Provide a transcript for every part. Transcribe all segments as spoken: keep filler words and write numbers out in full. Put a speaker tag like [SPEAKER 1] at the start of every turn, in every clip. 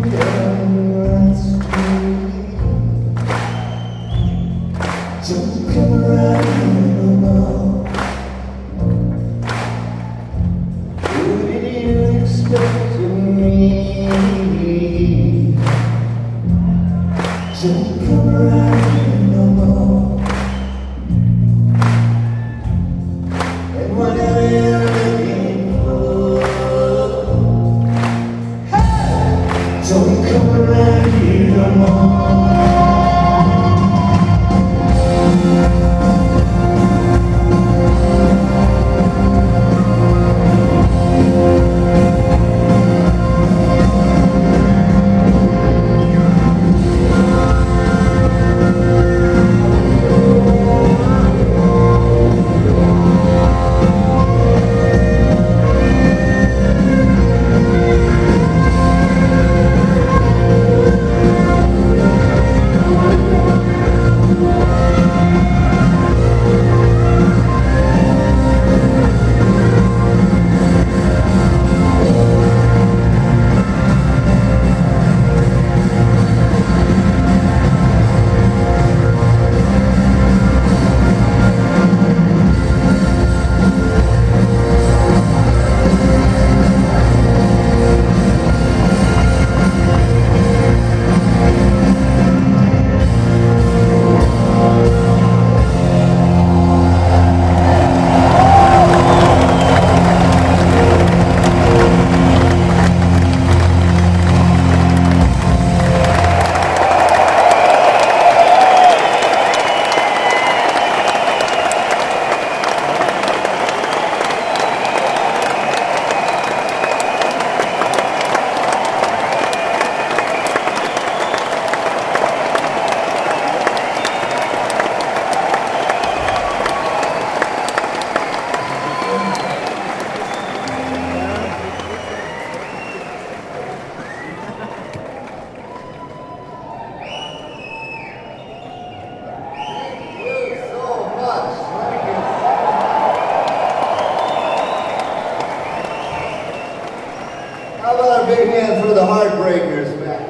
[SPEAKER 1] big hand for the Heartbreakers, man.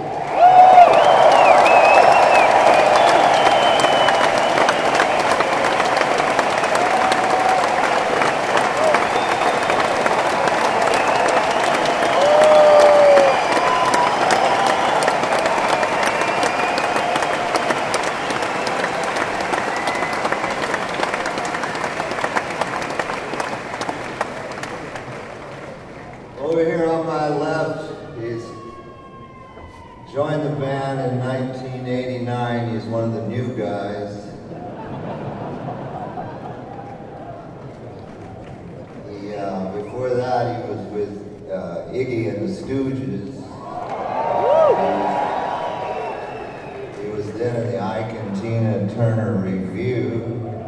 [SPEAKER 1] Over here on my left, he's joined the band in nineteen eighty-nine. He's one of the new guys. He, uh, before that, he was with uh, Iggy and the Stooges. He was then in the Ike and Tina Turner Review.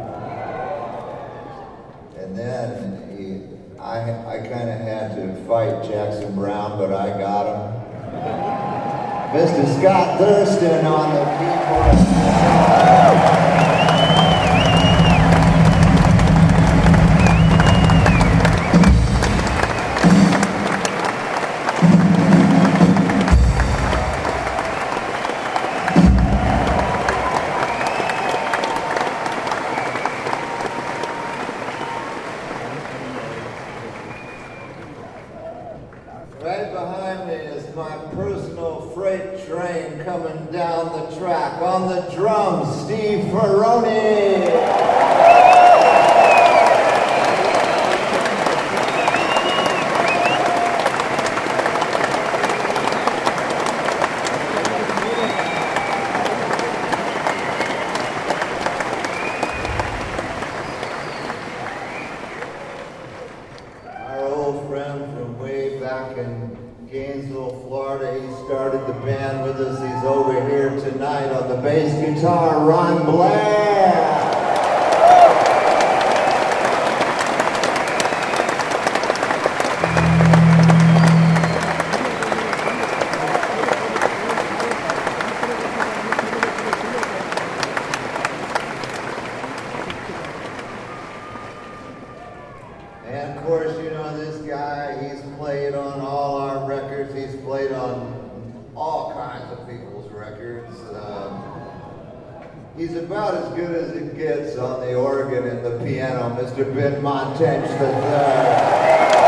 [SPEAKER 1] And then he I, I kind of had to fight Jackson Browne, but I got him. Mister Scott Thurston on the keyboard. Right behind me is my personal freight train coming down the track. On the drums, Steve Ferroni. Back in Gainesville, Florida. He started the band with us. He's over here tonight on the bass guitar, Ron Blair. And of course, you know this guy, he's played on all our records, he's played on all He's, uh, he's about as good as it gets on the organ and the piano, Mister Ben Montench the third.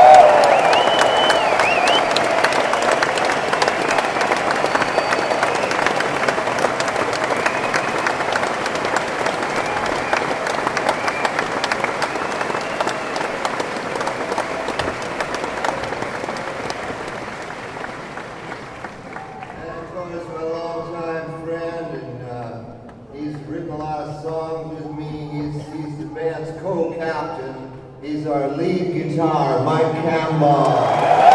[SPEAKER 1] My longtime friend, and uh, he's written a lot of songs with me. He's, he's the band's co-captain. He's our lead guitar, Mike Campbell.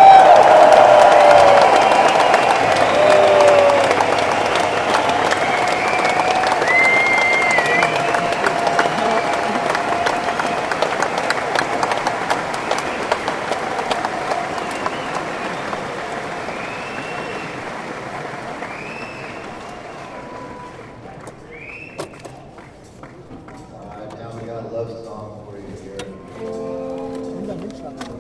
[SPEAKER 1] Love song for you here.